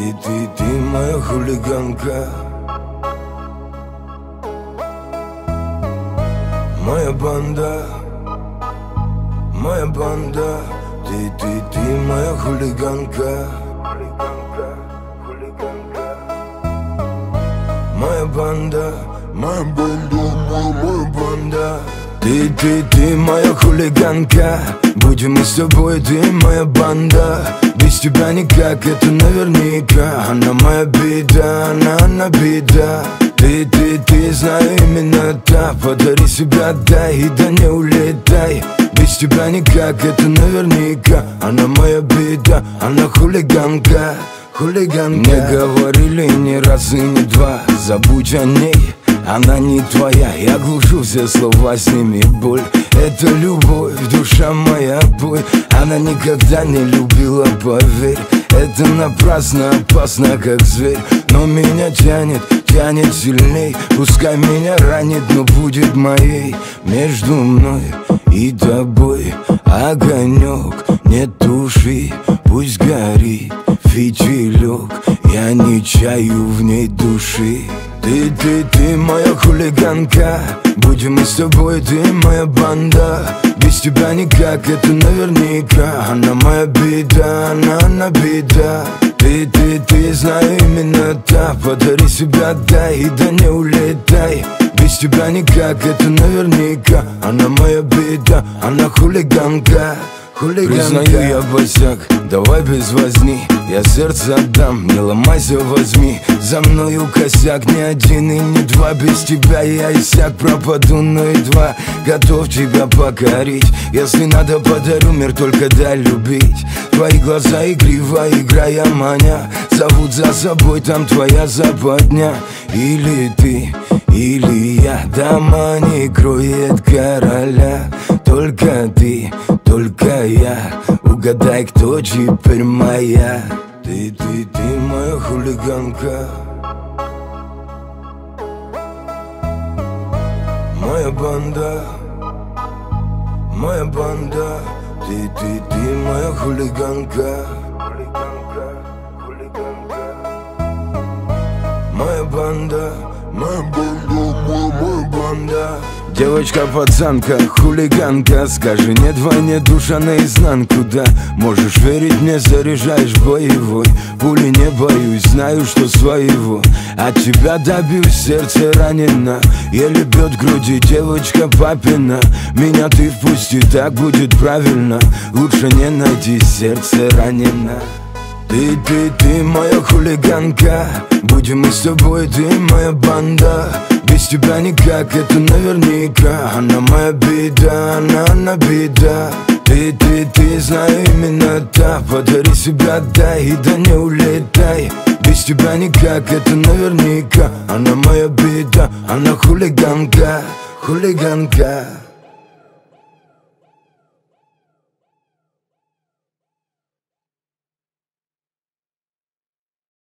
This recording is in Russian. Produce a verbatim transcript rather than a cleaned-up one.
Ты, ты, ты моя хулиганка, моя банда, моя банда. Ты, ты, ты моя хулиганка, моя банда, моя банда, моя, моя банда. Ты, ты, ты моя хулиганка, будем мы с тобой, ты моя банда. Без тебя никак, это наверняка. Она моя беда, она, она беда. Ты, ты, ты, знаю именно та. Подари себя, дай, и да не улетай. Без тебя никак, это наверняка. Она моя беда, она хулиганка, хулиганка. Мне говорили не раз и не два, забудь о ней, она не твоя. Я глушу все слова, сними боль. Это любовь, душа моя, бой. Она никогда не любила, поверь. Это напрасно, опасно, как зверь. Но меня тянет, тянет сильней. Пускай меня ранит, но будет моей. Между мной и тобой огонек, не туши, пусть горит фитилек. Я не чаю в ней души. Ты, ты, ты моя хулиганка, будем мы с тобой, ты моя банда. Без тебя никак, это наверняка. Она моя беда, она, она беда. Ты, ты, ты, знаю именно та. Подари себя, дай, и да не улетай. Без тебя никак, это наверняка. Она моя беда, она хулиганка, хулиганка. Признаю, я босяк, давай без возни. Я сердце отдам, не ломайся, возьми. За мною косяк, ни один и не два. Без тебя я иссяк, пропаду, но едва готов тебя покорить. Если надо, подарю мир, только дай любить. Твои глаза игриво, играя маня, зовут за собой, там твоя западня. Или ты, или я, дома не кроет короля. Только ты, только я, угадай, кто теперь моя. Ты, ты, ты моя хулиганка, моя банда, моя банда. Ты, ты, ты моя хулиганка, моя банда, моя банда, моя, моя банда. Девочка-пацанка, хулиганка, скажи нет войне, душа наизнанку, да. Можешь верить мне, заряжаешь боевой. Пули не боюсь, знаю, что своего. От тебя добьюсь, сердце ранено, еле бьет в груди девочка папина. Меня ты впусти, так будет правильно. Лучше не найти, сердце ранено. Ты, ты, ты моя хулиганка, будем мы с тобой, ты моя банда. Без тебя никак, это наверняка. Она моя беда, она, она беда. Ты, ты, ты, знаю именно та. Подари себя, дай, и да не улетай. Без тебя никак, это наверняка. Она моя беда, она хулиганка, хулиганка.